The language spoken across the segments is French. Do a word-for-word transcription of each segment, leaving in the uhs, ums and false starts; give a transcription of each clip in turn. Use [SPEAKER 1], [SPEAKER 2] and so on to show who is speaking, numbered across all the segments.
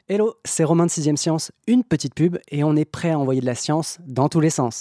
[SPEAKER 1] Hello, c'est Romain de sixième Science, une petite pub et on est prêt à envoyer de la science dans tous les sens.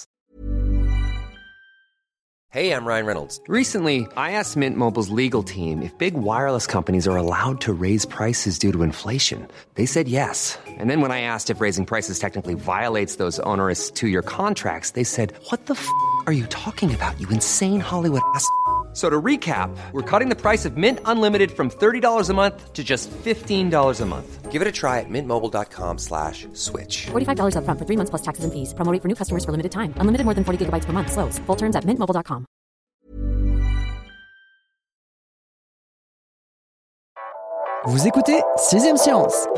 [SPEAKER 2] Hey, I'm Ryan Reynolds. Recently, I asked Mint Mobile's legal team if big wireless companies are allowed to raise prices due to inflation. They said yes. And then when I asked if raising prices technically violates those onerous two-year contracts, they said, what the f*** are you talking about, you insane Hollywood ass f- So to recap, we're cutting the price of Mint Unlimited from thirty dollars a month to just fifteen dollars a month. Give it a try at mintmobile.com slash switch.
[SPEAKER 3] forty-five dollars up front for three months plus taxes and fees. Promo rate for new customers for limited time. Unlimited more than forty gigabytes per month. Slows full terms at mint mobile dot com.
[SPEAKER 1] Vous écoutez sixième Science.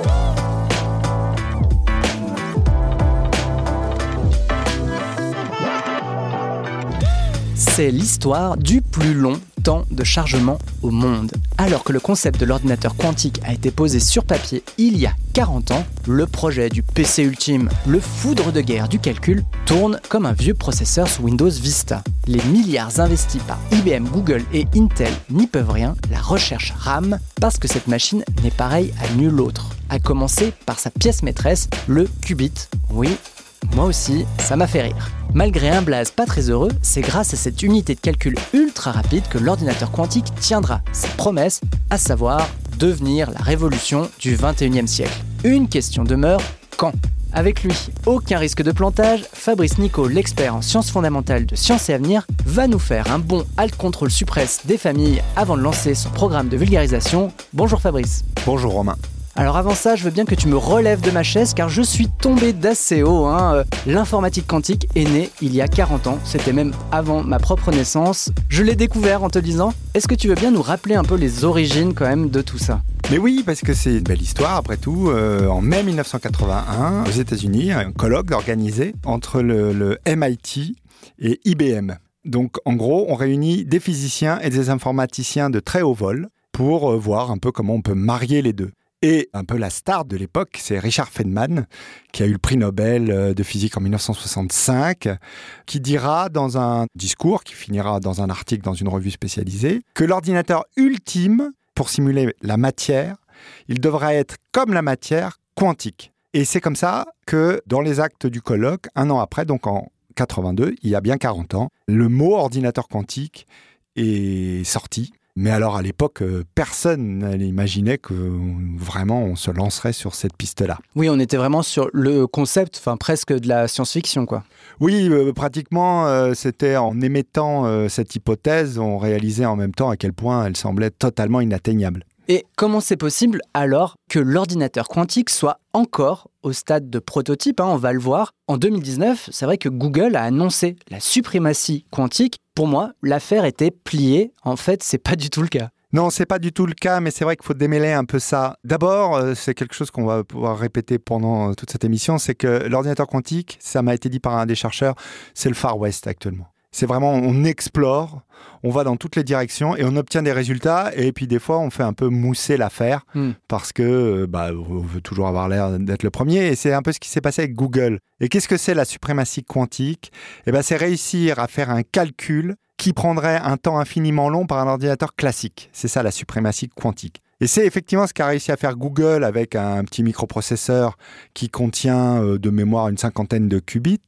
[SPEAKER 1] C'est l'histoire du plus long temps de chargement au monde. Alors que le concept de l'ordinateur quantique a été posé sur papier il y a quarante ans, le projet du P C ultime, le foudre de guerre du calcul, tourne comme un vieux processeur sous Windows Vista. Les milliards investis par I B M, Google et Intel n'y peuvent rien, la recherche rame parce que cette machine n'est pareille à nulle autre. À commencer par sa pièce maîtresse, le qubit. Oui, moi aussi, ça m'a fait rire. Malgré un blaze pas très heureux, c'est grâce à cette unité de calcul ultra rapide que l'ordinateur quantique tiendra sa promesse, à savoir devenir la révolution du vingt et unième siècle. Une question demeure, quand ? Avec lui, aucun risque de plantage, Fabrice Nico, l'expert en sciences fondamentales de Sciences et Avenir, va nous faire un bon alt contrôle suppress des familles avant de lancer son programme de vulgarisation. Bonjour Fabrice.
[SPEAKER 4] Bonjour Romain.
[SPEAKER 1] Alors avant ça, je veux bien que tu me relèves de ma chaise car je suis tombé d'assez haut. Hein. L'informatique quantique est née il y a quarante ans, c'était même avant ma propre naissance. Je l'ai découvert en te disant, est-ce que tu veux bien nous rappeler un peu les origines quand même de tout ça ?
[SPEAKER 4] Mais oui, parce que c'est une belle histoire après tout. Euh, en mai mille neuf cent quatre-vingt-un, aux États-Unis, un colloque organisé entre le, le M I T et I B M. Donc en gros, on réunit des physiciens et des informaticiens de très haut vol pour euh, voir un peu comment on peut marier les deux. Et un peu la star de l'époque, c'est Richard Feynman, qui a eu le prix Nobel de physique en mille neuf cent soixante-cinq, qui dira dans un discours, qui finira dans un article dans une revue spécialisée, que l'ordinateur ultime, pour simuler la matière, il devrait être comme la matière quantique. Et c'est comme ça que dans les actes du colloque, un an après, donc en quatre-vingt-deux, il y a bien quarante ans, le mot ordinateur quantique est sorti. Mais alors, à l'époque, personne n'imaginait que vraiment on se lancerait sur cette piste-là.
[SPEAKER 1] Oui, on était vraiment sur le concept, enfin presque de la science-fiction, quoi.
[SPEAKER 4] Oui, euh, pratiquement, euh, c'était en émettant euh, cette hypothèse, on réalisait en même temps à quel point elle semblait totalement inatteignable.
[SPEAKER 1] Et comment c'est possible alors que l'ordinateur quantique soit encore au stade de prototype, hein, on va le voir. En deux mille dix-neuf, c'est vrai que Google a annoncé la suprématie quantique. Pour moi, l'affaire était pliée. En fait, c'est pas du tout le cas.
[SPEAKER 4] Non, c'est pas du tout le cas, mais c'est vrai qu'il faut démêler un peu ça. D'abord, euh, c'est quelque chose qu'on va pouvoir répéter pendant toute cette émission, c'est que l'ordinateur quantique, ça m'a été dit par un des chercheurs, c'est le Far West actuellement. C'est vraiment, on explore, on va dans toutes les directions et on obtient des résultats. Et puis des fois, on fait un peu mousser l'affaire mm. parce que bah, on veut toujours avoir l'air d'être le premier. Et c'est un peu ce qui s'est passé avec Google. Et qu'est-ce que c'est la suprématie quantique ? Eh ben, c'est réussir à faire un calcul qui prendrait un temps infiniment long par un ordinateur classique. C'est ça la suprématie quantique. Et c'est effectivement ce qu'a réussi à faire Google avec un petit microprocesseur qui contient euh, de mémoire une cinquantaine de qubits.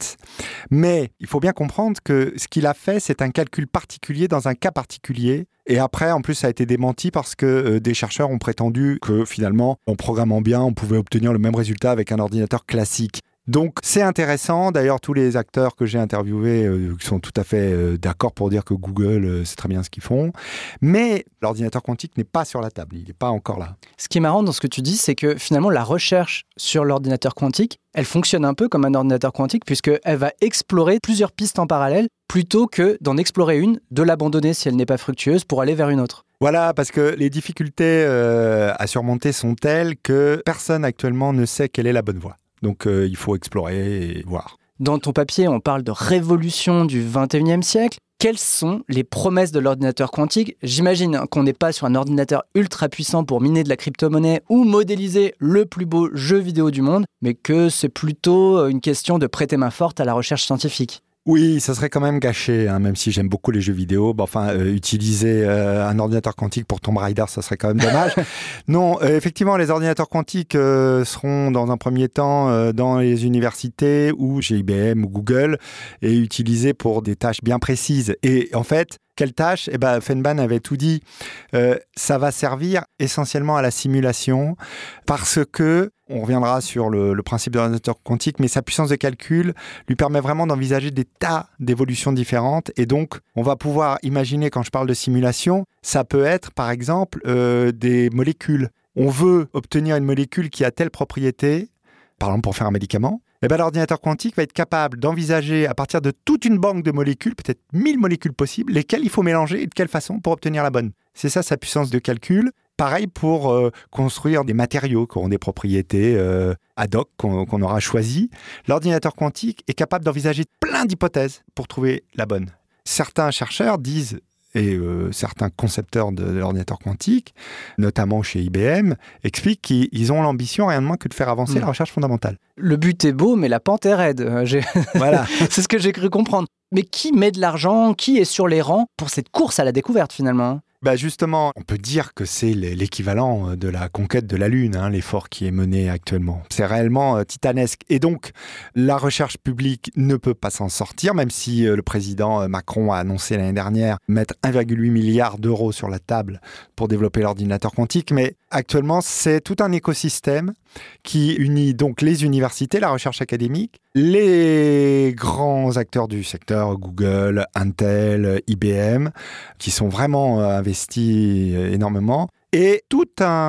[SPEAKER 4] Mais il faut bien comprendre que ce qu'il a fait, c'est un calcul particulier dans un cas particulier. Et après, en plus, ça a été démenti parce que euh, des chercheurs ont prétendu que finalement, en programmant bien, on pouvait obtenir le même résultat avec un ordinateur classique. Donc c'est intéressant, d'ailleurs tous les acteurs que j'ai interviewés euh, sont tout à fait euh, d'accord pour dire que Google, euh, c'est très bien ce qu'ils font, mais l'ordinateur quantique n'est pas sur la table, il n'est pas encore là.
[SPEAKER 1] Ce qui est marrant dans ce que tu dis, c'est que finalement la recherche sur l'ordinateur quantique, elle fonctionne un peu comme un ordinateur quantique puisqu'elle va explorer plusieurs pistes en parallèle plutôt que d'en explorer une, de l'abandonner si elle n'est pas fructueuse pour aller vers une autre.
[SPEAKER 4] Voilà, parce que les difficultés euh, à surmonter sont telles que personne actuellement ne sait quelle est la bonne voie. Donc, euh, il faut explorer et voir.
[SPEAKER 1] Dans ton papier, on parle de révolution du vingt et unième siècle. Quelles sont les promesses de l'ordinateur quantique ? J'imagine qu'on n'est pas sur un ordinateur ultra puissant pour miner de la crypto-monnaie ou modéliser le plus beau jeu vidéo du monde, mais que c'est plutôt une question de prêter main forte à la recherche scientifique.
[SPEAKER 4] Oui, ça serait quand même gâché, hein, même si j'aime beaucoup les jeux vidéo. Bah, enfin, euh, utiliser euh, un ordinateur quantique pour Tomb Raider, ça serait quand même dommage. Non, euh, effectivement, les ordinateurs quantiques euh, seront dans un premier temps euh, dans les universités ou chez I B M ou Google et utilisés pour des tâches bien précises. Et en fait, quelle tâche ? Eh ben, Feynman avait tout dit. Euh, ça va servir essentiellement à la simulation parce que, on reviendra sur le, le principe de l'ordinateur quantique, mais sa puissance de calcul lui permet vraiment d'envisager des tas d'évolutions différentes. Et donc, on va pouvoir imaginer, quand je parle de simulation, ça peut être, par exemple, euh, des molécules. On veut obtenir une molécule qui a telle propriété, par exemple pour faire un médicament. Eh ben, l'ordinateur quantique va être capable d'envisager, à partir de toute une banque de molécules, peut-être mille molécules possibles, lesquelles il faut mélanger et de quelle façon pour obtenir la bonne. C'est ça sa puissance de calcul. Pareil pour euh, construire des matériaux qui auront des propriétés euh, ad hoc qu'on, qu'on aura choisies. L'ordinateur quantique est capable d'envisager plein d'hypothèses pour trouver la bonne. Certains chercheurs disent, et euh, certains concepteurs de, de l'ordinateur quantique, notamment chez I B M, expliquent qu'ils ont l'ambition rien de moins que de faire avancer mmh. la recherche fondamentale.
[SPEAKER 1] Le but est beau, mais la pente est raide. Euh, j'ai... Voilà. C'est ce que j'ai cru comprendre. Mais qui met de l'argent ? Qui est sur les rangs pour cette course à la découverte finalement ?
[SPEAKER 4] Bah justement, on peut dire que c'est l'équivalent de la conquête de la Lune, hein, l'effort qui est mené actuellement. C'est réellement euh, titanesque. Et donc, la recherche publique ne peut pas s'en sortir, même si euh, le président Macron a annoncé l'année dernière mettre un virgule huit milliard d'euros sur la table pour développer l'ordinateur quantique. Mais actuellement, c'est tout un écosystème qui unit donc les universités, la recherche académique, les grands acteurs du secteur, Google, Intel, I B M, qui sont vraiment euh, investis énormément, et tout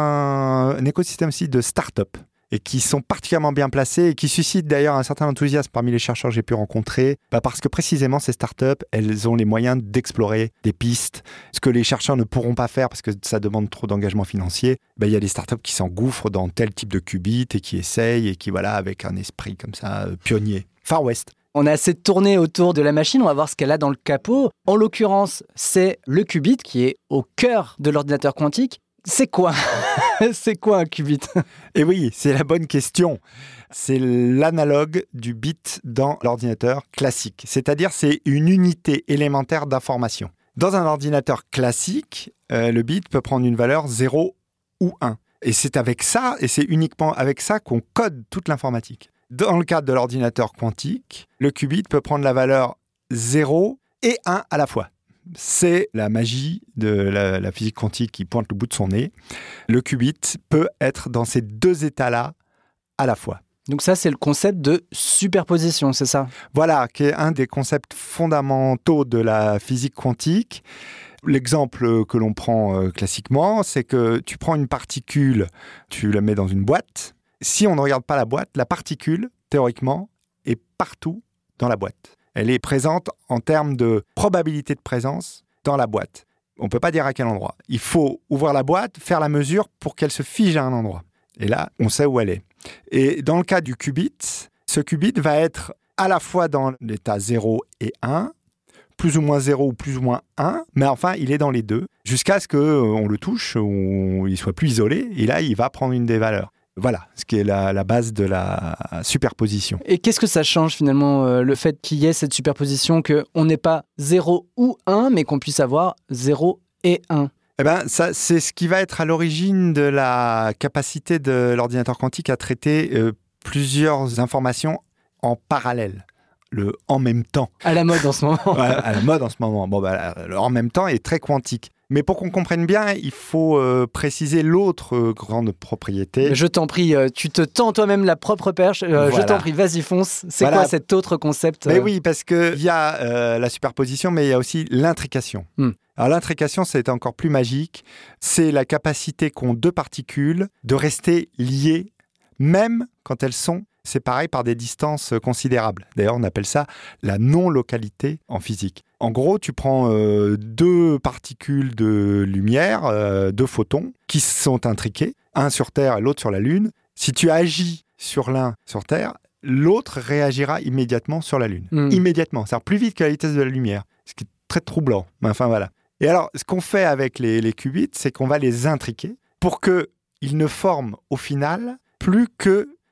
[SPEAKER 4] un, un écosystème aussi de start-up, et qui sont particulièrement bien placés et qui suscitent d'ailleurs un certain enthousiasme parmi les chercheurs que j'ai pu rencontrer, bah parce que précisément ces startups, elles ont les moyens d'explorer des pistes, ce que les chercheurs ne pourront pas faire parce que ça demande trop d'engagement financier. Bah, il y a des startups qui s'engouffrent dans tel type de qubit et qui essayent et qui, voilà, avec un esprit comme ça, euh, pionnier. Far West.
[SPEAKER 1] On a assez tourné autour de la machine, on va voir ce qu'elle a dans le capot. En l'occurrence, c'est le qubit qui est au cœur de l'ordinateur quantique. C'est quoi ? C'est quoi un qubit ?
[SPEAKER 4] Eh oui, c'est la bonne question. C'est l'analogue du bit dans l'ordinateur classique. C'est-à-dire, c'est une unité élémentaire d'information. Dans un ordinateur classique, euh, le bit peut prendre une valeur zéro ou un. Et c'est avec ça, et c'est uniquement avec ça qu'on code toute l'informatique. Dans le cadre de l'ordinateur quantique, le qubit peut prendre la valeur zéro et un à la fois. C'est la magie de la, la physique quantique qui pointe le bout de son nez. Le qubit peut être dans ces deux états-là à la fois.
[SPEAKER 1] Donc ça, c'est le concept de superposition, c'est ça ?
[SPEAKER 4] Voilà, qui est un des concepts fondamentaux de la physique quantique. L'exemple que l'on prend euh, classiquement, c'est que tu prends une particule, tu la mets dans une boîte. Si on ne regarde pas la boîte, la particule, théoriquement, est partout dans la boîte. Elle est présente en termes de probabilité de présence dans la boîte. On ne peut pas dire à quel endroit. Il faut ouvrir la boîte, faire la mesure pour qu'elle se fige à un endroit. Et là, on sait où elle est. Et dans le cas du qubit, ce qubit va être à la fois dans l'état zéro et un, plus ou moins zéro ou plus ou moins un, mais enfin, il est dans les deux, jusqu'à ce qu'on le touche, ou il soit plus isolé, et là, il va prendre une des valeurs. Voilà, ce qui est la, la base de la superposition.
[SPEAKER 1] Et qu'est-ce que ça change finalement, euh, le fait qu'il y ait cette superposition, qu'on n'ait pas zéro ou un, mais qu'on puisse avoir zéro et un ?
[SPEAKER 4] Eh ben, ça, c'est ce qui va être à l'origine de la capacité de l'ordinateur quantique à traiter euh, plusieurs informations en parallèle. Le « en même temps ».
[SPEAKER 1] À la mode en ce moment.
[SPEAKER 4] Ouais, à la mode en ce moment. Bon, bah, le « en même temps » est très quantique. Mais pour qu'on comprenne bien, il faut euh, préciser l'autre euh, grande propriété.
[SPEAKER 1] Je t'en prie, euh, tu te tends toi-même la propre perche. Euh, voilà. Je t'en prie, vas-y, fonce. C'est voilà. Quoi cet autre concept ?
[SPEAKER 4] Mais oui, parce qu'il y a euh, la superposition, mais il y a aussi l'intrication. Hmm. Alors l'intrication, c'est encore plus magique. C'est la capacité qu'ont deux particules de rester liées, même quand elles sont séparées par des distances considérables. D'ailleurs, on appelle ça la non-localité en physique. En gros, tu prends euh, deux particules de lumière, euh, deux photons, qui sont intriqués, un sur Terre et l'autre sur la Lune. Si tu agis sur l'un sur Terre, l'autre réagira immédiatement sur la Lune. Mmh. Immédiatement, c'est-à-dire plus vite que la vitesse de la lumière, ce qui est très troublant. Enfin voilà. Et alors, ce qu'on fait avec les, les qubits, c'est qu'on va les intriquer pour qu'ils ne forment au final plus que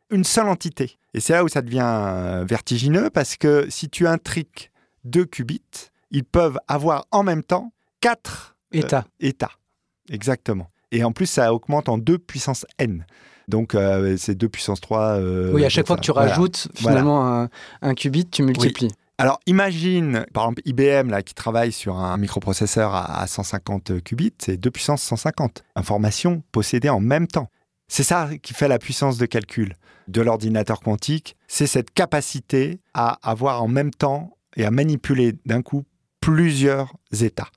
[SPEAKER 4] une seule entité. Et c'est là où ça devient vertigineux, parce que si tu intriques deux qubits, ils peuvent avoir en même temps quatre
[SPEAKER 1] états.
[SPEAKER 4] Euh, états. Exactement. Et en plus, ça augmente en deux puissance n. Donc, euh, c'est deux puissance trois. Euh,
[SPEAKER 1] oui, à chaque fois
[SPEAKER 4] ça.
[SPEAKER 1] que tu
[SPEAKER 4] Voilà.
[SPEAKER 1] rajoutes finalement
[SPEAKER 4] Voilà.
[SPEAKER 1] un, un qubit, tu multiplies.
[SPEAKER 4] Oui. Alors, imagine, par exemple, I B M, là, qui travaille sur un microprocesseur à, à cent cinquante qubits, c'est deux puissance cent cinquante. Informations possédées en même temps. C'est ça qui fait la puissance de calcul de l'ordinateur quantique. C'est cette capacité à avoir en même temps et à manipuler d'un coup plusieurs états.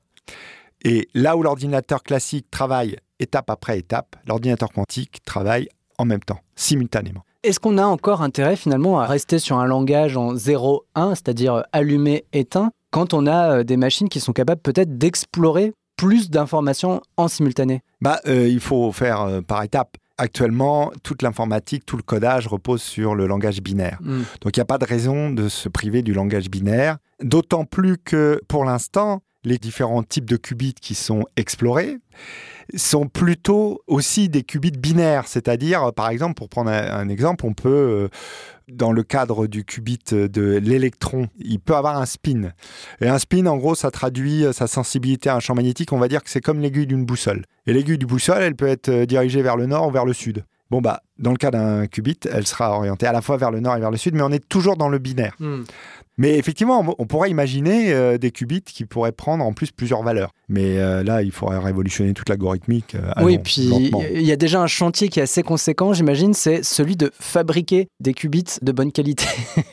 [SPEAKER 4] Et là où l'ordinateur classique travaille étape après étape, l'ordinateur quantique travaille en même temps, simultanément.
[SPEAKER 1] Est-ce qu'on a encore intérêt finalement à rester sur un langage en zéro un, c'est-à-dire allumé, éteint, quand on a des machines qui sont capables peut-être d'explorer plus d'informations en simultané ?
[SPEAKER 4] Bah, euh, il faut faire euh, par étapes. Actuellement, toute l'informatique, tout le codage repose sur le langage binaire. Mm. Donc, il n'y a pas de raison de se priver du langage binaire. D'autant plus que, pour l'instant, les différents types de qubits qui sont explorés sont plutôt aussi des qubits binaires. C'est-à-dire, par exemple, pour prendre un, un exemple, on peut, dans le cadre du qubit de l'électron, il peut avoir un spin. Et un spin, en gros, ça traduit sa sensibilité à un champ magnétique. On va dire que c'est comme l'aiguille d'une boussole. Et l'aiguille du boussole, elle peut être dirigée vers le nord ou vers le sud. Bon, bah, dans le cas d'un qubit, elle sera orientée à la fois vers le nord et vers le sud, mais on est toujours dans le binaire. Mm. Mais effectivement, on pourrait imaginer euh, des qubits qui pourraient prendre en plus plusieurs valeurs. Mais euh, là, il faudrait révolutionner toute l'algorithmique. Euh,
[SPEAKER 1] oui, puis il y a déjà un chantier qui est assez conséquent, j'imagine, c'est celui de fabriquer des qubits de bonne qualité.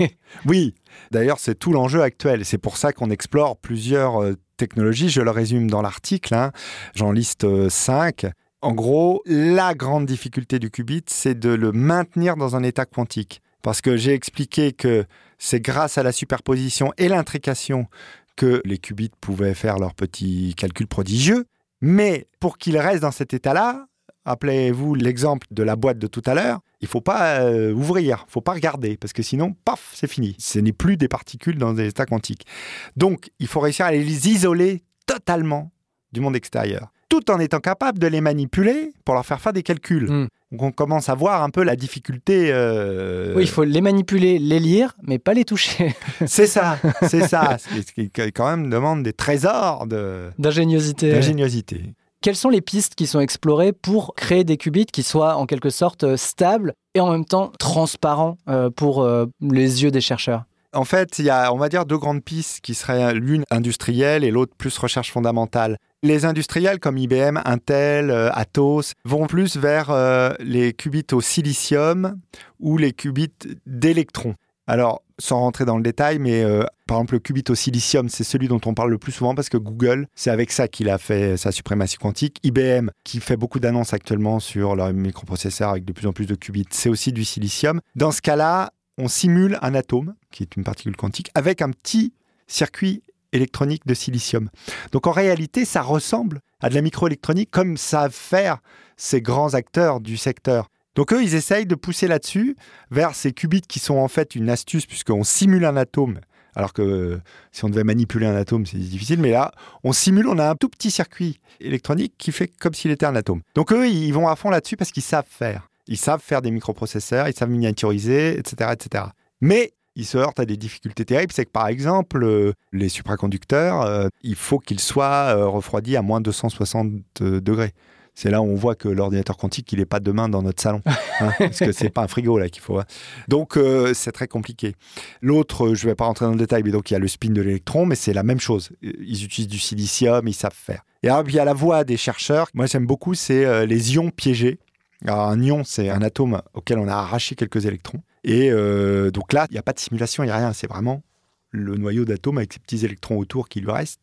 [SPEAKER 4] Oui, d'ailleurs, c'est tout l'enjeu actuel. C'est pour ça qu'on explore plusieurs euh, technologies. Je le résume dans l'article, hein. J'en liste euh, cinq. En gros, la grande difficulté du qubit, c'est de le maintenir dans un état quantique. Parce que j'ai expliqué que c'est grâce à la superposition et l'intrication que les qubits pouvaient faire leurs petits calculs prodigieux. Mais pour qu'ils restent dans cet état-là, rappelez-vous l'exemple de la boîte de tout à l'heure, il ne faut pas euh, ouvrir, il ne faut pas regarder, parce que sinon, paf, c'est fini. Ce n'est plus des particules dans des états quantiques. Donc, il faut réussir à les isoler totalement du monde extérieur, tout en étant capable de les manipuler pour leur faire faire des calculs. Mmh. Donc on commence à voir un peu la difficulté. Euh...
[SPEAKER 1] Oui, il faut les manipuler, les lire, mais pas les toucher.
[SPEAKER 4] C'est ça, c'est ça. Ce qui quand même demande des trésors de...
[SPEAKER 1] d'ingéniosité.
[SPEAKER 4] d'ingéniosité.
[SPEAKER 1] Quelles sont les pistes qui sont explorées pour créer des qubits qui soient en quelque sorte stables et en même temps transparents pour les yeux des chercheurs ?
[SPEAKER 4] En fait, il y a, on va dire, deux grandes pistes qui seraient l'une industrielle et l'autre plus recherche fondamentale. Les industriels comme I B M, Intel, euh, Atos vont plus vers euh, les qubits au silicium ou les qubits d'électrons. Alors, sans rentrer dans le détail, mais euh, par exemple, le qubit au silicium, c'est celui dont on parle le plus souvent parce que Google, c'est avec ça qu'il a fait sa suprématie quantique. I B M, qui fait beaucoup d'annonces actuellement sur leurs microprocesseurs avec de plus en plus de qubits, c'est aussi du silicium. Dans ce cas-là, on simule un atome, qui est une particule quantique, avec un petit circuit électronique de silicium. Donc en réalité, ça ressemble à de la microélectronique comme savent faire ces grands acteurs du secteur. Donc eux, ils essayent de pousser là-dessus, vers ces qubits qui sont en fait une astuce, puisqu'on simule un atome, alors que euh, si on devait manipuler un atome, c'est difficile, mais là, on simule, on a un tout petit circuit électronique qui fait comme s'il était un atome. Donc eux, ils vont à fond là-dessus parce qu'ils savent faire. Ils savent faire des microprocesseurs, ils savent miniaturiser, et cetera, et cetera. Mais ils se heurtent à des difficultés terribles. C'est que, par exemple, euh, les supraconducteurs, euh, il faut qu'ils soient euh, refroidis à moins deux cent soixante degrés. C'est là où on voit que l'ordinateur quantique, il n'est pas demain dans notre salon. Hein, parce que ce n'est pas un frigo là qu'il faut. Hein. Donc, euh, c'est très compliqué. L'autre, je ne vais pas rentrer dans le détail, mais donc il y a le spin de l'électron, mais c'est la même chose. Ils utilisent du silicium, ils savent faire. Et alors, il y a la voie des chercheurs. Moi, j'aime beaucoup, c'est euh, les ions piégés. Alors, un ion, c'est un atome auquel on a arraché quelques électrons. Et euh, donc là, il n'y a pas de simulation, il n'y a rien. C'est vraiment le noyau d'atome avec ces petits électrons autour qui lui restent.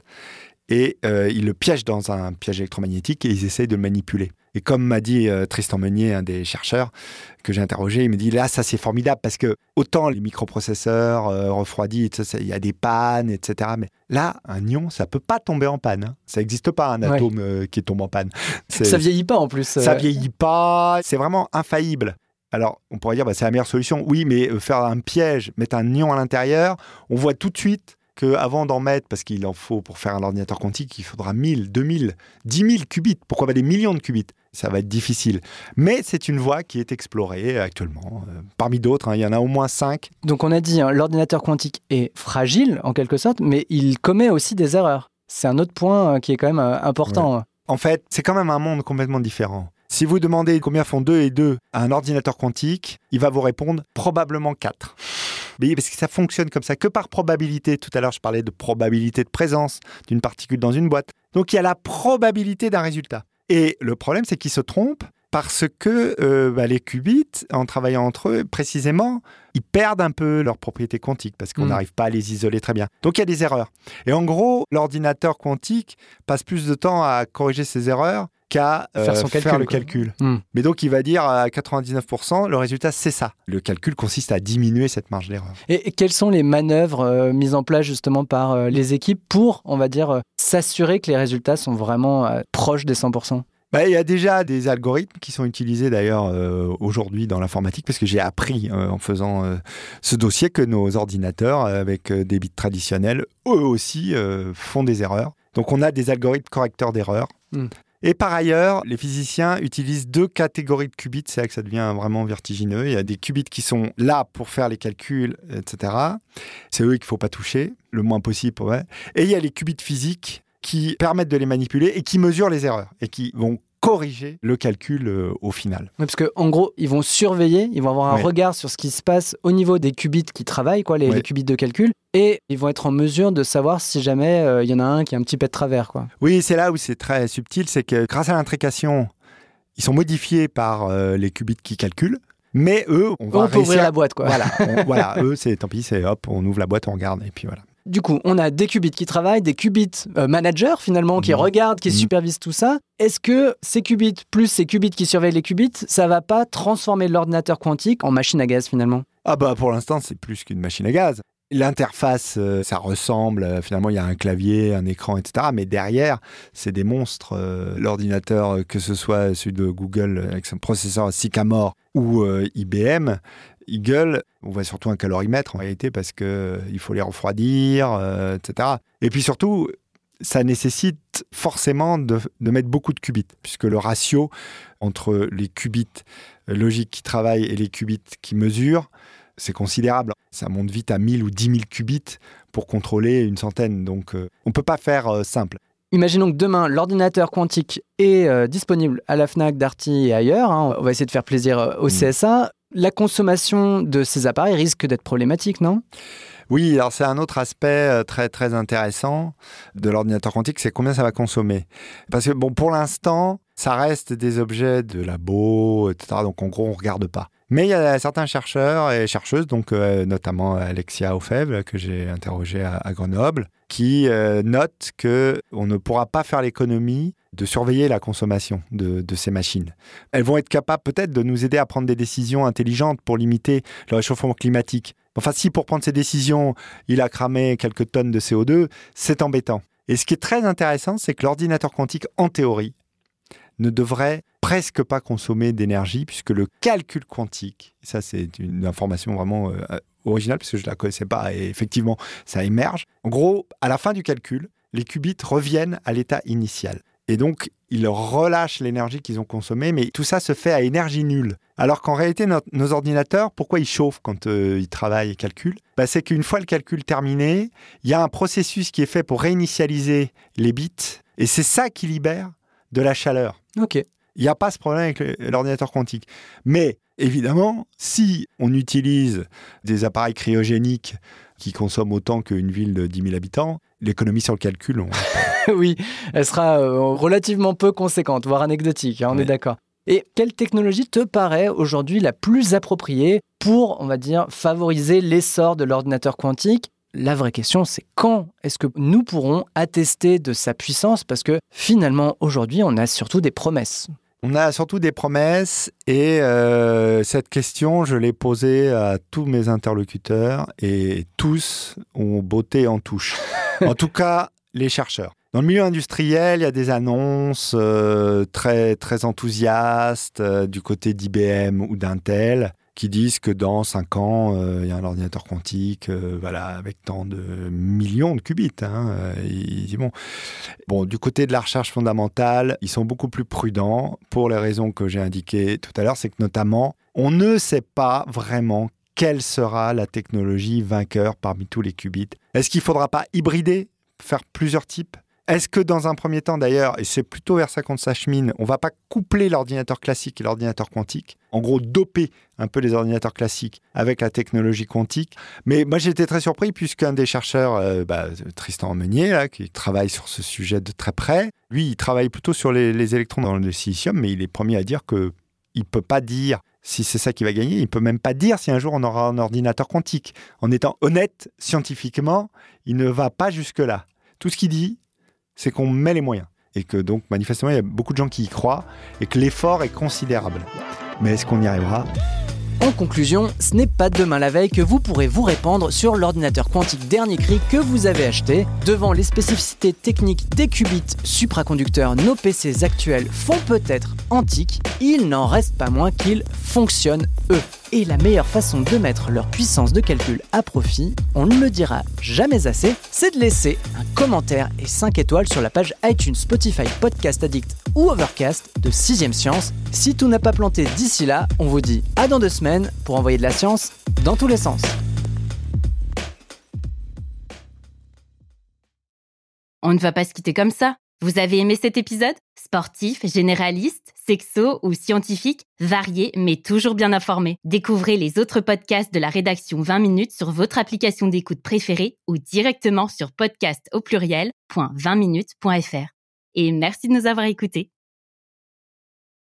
[SPEAKER 4] Et euh, ils le piègent dans un piège électromagnétique et ils essayent de le manipuler. Et comme m'a dit euh, Tristan Meunier, un des chercheurs que j'ai interrogé, il me dit là, ça c'est formidable parce que autant les microprocesseurs euh, refroidis, il y a des pannes, et cetera. Mais là, un ion, ça ne peut pas tomber en panne. Hein. Ça n'existe pas un atome ouais. euh, qui tombe en panne. C'est...
[SPEAKER 1] Ça ne vieillit pas en plus. Euh...
[SPEAKER 4] Ça ne vieillit pas, c'est vraiment infaillible. Alors, on pourrait dire, bah, c'est la meilleure solution. Oui, mais faire un piège, mettre un ion à l'intérieur, on voit tout de suite qu'avant d'en mettre, parce qu'il en faut pour faire un ordinateur quantique, il faudra mille, deux mille, dix mille qubits. Pourquoi pas des millions de qubits? Ça va être difficile. Mais c'est une voie qui est explorée actuellement. Euh, parmi d'autres, hein, il y en a au moins cinq.
[SPEAKER 1] Donc on a dit, hein, l'ordinateur quantique est fragile en quelque sorte, mais il commet aussi des erreurs. C'est un autre point euh, qui est quand même euh, important.
[SPEAKER 4] Ouais. En fait, c'est quand même un monde complètement différent. Si vous demandez combien font deux et deux à un ordinateur quantique, il va vous répondre probablement quatre. Mais parce que ça fonctionne comme ça, que par probabilité. Tout à l'heure, je parlais de probabilité de présence d'une particule dans une boîte. Donc, il y a la probabilité d'un résultat. Et le problème, c'est qu'ils se trompent parce que euh, bah, les qubits, en travaillant entre eux, précisément, ils perdent un peu leurs propriétés quantiques parce qu'on n'arrive mmh. pas à les isoler très bien. Donc, il y a des erreurs. Et en gros, l'ordinateur quantique passe plus de temps à corriger ces erreurs qu'à euh, faire, son calcul, faire le quoi. calcul. Mmh. Mais donc, il va dire à quatre-vingt-dix-neuf pour cent, le résultat, c'est ça. Le calcul consiste à diminuer cette marge d'erreur.
[SPEAKER 1] Et, et quelles sont les manœuvres euh, mises en place justement par euh, les équipes pour, on va dire, euh, s'assurer que les résultats sont vraiment euh, proches des cent pour cent?
[SPEAKER 4] Bah, il y a déjà des algorithmes qui sont utilisés d'ailleurs euh, aujourd'hui dans l'informatique, parce que j'ai appris euh, en faisant euh, ce dossier que nos ordinateurs, avec euh, des bits traditionnels, eux aussi euh, font des erreurs. Donc on a des algorithmes correcteurs d'erreurs. Mmh. Et par ailleurs, les physiciens utilisent deux catégories de qubits, c'est là que ça devient vraiment vertigineux. Il y a des qubits qui sont là pour faire les calculs, et cetera. C'est eux qu'il ne faut pas toucher, le moins possible. Ouais. Et il y a les qubits physiques qui permettent de les manipuler et qui mesurent les erreurs et qui vont corriger le calcul euh, au final.
[SPEAKER 1] Oui, parce qu'en gros, ils vont surveiller, ils vont avoir un oui. regard sur ce qui se passe au niveau des qubits qui travaillent, quoi, les, oui. les qubits de calcul, et ils vont être en mesure de savoir si jamais il euh, y en a un qui a un petit peu de travers, quoi.
[SPEAKER 4] Oui, c'est là où c'est très subtil, c'est que grâce à l'intrication, ils sont modifiés par euh, les qubits qui calculent, mais eux, on va
[SPEAKER 1] on peut ouvrir la boîte, quoi.
[SPEAKER 4] Voilà, on, voilà, eux, c'est tant pis, c'est hop, on ouvre la boîte, on regarde, et puis voilà.
[SPEAKER 1] Du coup, on a des qubits qui travaillent, des qubits euh, managers finalement, qui mmh. regardent, qui mmh. supervisent tout ça. Est-ce que ces qubits plus ces qubits qui surveillent les qubits, ça va pas transformer l'ordinateur quantique en machine à gaz finalement?
[SPEAKER 4] Ah bah pour l'instant, c'est plus qu'une machine à gaz. L'interface, euh, ça ressemble, euh, finalement il y a un clavier, un écran, et cetera. Mais derrière, c'est des monstres. Euh, l'ordinateur, que ce soit celui de Google avec son processeur Sycamore ou euh, I B M, Eagle, on voit surtout un calorimètre en réalité parce qu'il euh, faut les refroidir, euh, et cetera. Et puis surtout, ça nécessite forcément de, de mettre beaucoup de qubits, puisque le ratio entre les qubits logiques qui travaillent et les qubits qui mesurent, c'est considérable. Ça monte vite à mille ou dix mille qubits pour contrôler une centaine. Donc, euh, on ne peut pas faire euh, simple.
[SPEAKER 1] Imaginons que demain, l'ordinateur quantique est euh, disponible à la Fnac, Darty et ailleurs. Hein. On va essayer de faire plaisir euh, au mmh. C S A. La consommation de ces appareils risque d'être problématique, non ?
[SPEAKER 4] Oui, alors c'est un autre aspect très, très intéressant de l'ordinateur quantique, c'est combien ça va consommer. Parce que, bon, pour l'instant, ça reste des objets de labo, et cetera. Donc, en gros, on ne regarde pas. Mais il y a certains chercheurs et chercheuses, donc euh, notamment Alexia Aufèvre, que j'ai interrogé à, à Grenoble, qui euh, notent qu'on ne pourra pas faire l'économie de surveiller la consommation de, de ces machines. Elles vont être capables peut-être de nous aider à prendre des décisions intelligentes pour limiter le réchauffement climatique. Enfin, si pour prendre ces décisions, il a cramé quelques tonnes de C O deux, c'est embêtant. Et ce qui est très intéressant, c'est que l'ordinateur quantique, en théorie, ne devrait presque pas consommer d'énergie, puisque le calcul quantique, ça c'est une information vraiment euh, originale, parce que je ne la connaissais pas, et effectivement, ça émerge. En gros, à la fin du calcul, les qubits reviennent à l'état initial. Et donc, ils relâchent l'énergie qu'ils ont consommée, mais tout ça se fait à énergie nulle. Alors qu'en réalité, notre, nos ordinateurs, pourquoi ils chauffent quand euh, ils travaillent et calculent ? Bah, c'est qu'une fois le calcul terminé, il y a un processus qui est fait pour réinitialiser les bits, et c'est ça qui libère de la chaleur.
[SPEAKER 1] Ok.
[SPEAKER 4] Il n'y a pas ce problème avec le, l'ordinateur quantique. Mais évidemment, si on utilise des appareils cryogéniques qui consomment autant qu'une ville de dix mille habitants, l'économie sur le calcul, on...
[SPEAKER 1] oui, elle sera euh, relativement peu conséquente, voire anecdotique, hein, on ouais. est d'accord. Et quelle technologie te paraît aujourd'hui la plus appropriée pour, on va dire, favoriser l'essor de l'ordinateur quantique ? La vraie question, c'est quand est-ce que nous pourrons attester de sa puissance ? Parce que finalement, aujourd'hui, on a surtout des promesses.
[SPEAKER 4] On a surtout des promesses et euh, cette question, je l'ai posée à tous mes interlocuteurs et tous ont botté en touche. En tout cas, les chercheurs. Dans le milieu industriel, il y a des annonces euh, très, très enthousiastes euh, du côté d'I B M ou d'Intel. qui disent que dans cinq ans, euh, il y a un ordinateur quantique euh, voilà, avec tant de millions de qubits. Hein, euh, il dit, bon. bon, du côté de la recherche fondamentale, ils sont beaucoup plus prudents pour les raisons que j'ai indiquées tout à l'heure. C'est que notamment, on ne sait pas vraiment quelle sera la technologie vainqueur parmi tous les qubits. Est-ce qu'il ne faudra pas hybrider, faire plusieurs types ? Est-ce que dans un premier temps d'ailleurs, et c'est plutôt vers ça qu'on s'achemine, on ne va pas coupler l'ordinateur classique et l'ordinateur quantique, en gros doper un peu les ordinateurs classiques avec la technologie quantique. Mais moi j'ai été très surpris puisqu'un des chercheurs, euh, bah, Tristan Meunier, là, qui travaille sur ce sujet de très près, lui il travaille plutôt sur les, les électrons dans le silicium, mais il est premier à dire qu'il ne peut pas dire si c'est ça qui va gagner, il ne peut même pas dire si un jour on aura un ordinateur quantique. En étant honnête scientifiquement, il ne va pas jusque-là. Tout ce qu'il dit, c'est qu'on met les moyens. Et que donc, manifestement, il y a beaucoup de gens qui y croient et que l'effort est considérable. Mais est-ce qu'on y arrivera ?
[SPEAKER 1] En conclusion, ce n'est pas demain la veille que vous pourrez vous répandre sur l'ordinateur quantique dernier cri que vous avez acheté. Devant les spécificités techniques des qubits supraconducteurs, nos P C actuels font peut-être antiques, il n'en reste pas moins qu'ils fonctionnent eux. Et la meilleure façon de mettre leur puissance de calcul à profit, on ne le dira jamais assez, c'est de laisser un commentaire et cinq étoiles sur la page iTunes, Spotify, Podcast Addict ou Overcast de sixième Science. Si tout n'a pas planté d'ici là, on vous dit à dans deux semaines pour envoyer de la science dans tous les sens.
[SPEAKER 5] On ne va pas se quitter comme ça. Vous avez aimé cet épisode ? Sportif, généraliste, sexo ou scientifique, varié mais toujours bien informé. Découvrez les autres podcasts de la rédaction vingt minutes sur votre application d'écoute préférée ou directement sur podcast au pluriel point vingt minutes point f r. Et merci de nous avoir écoutés.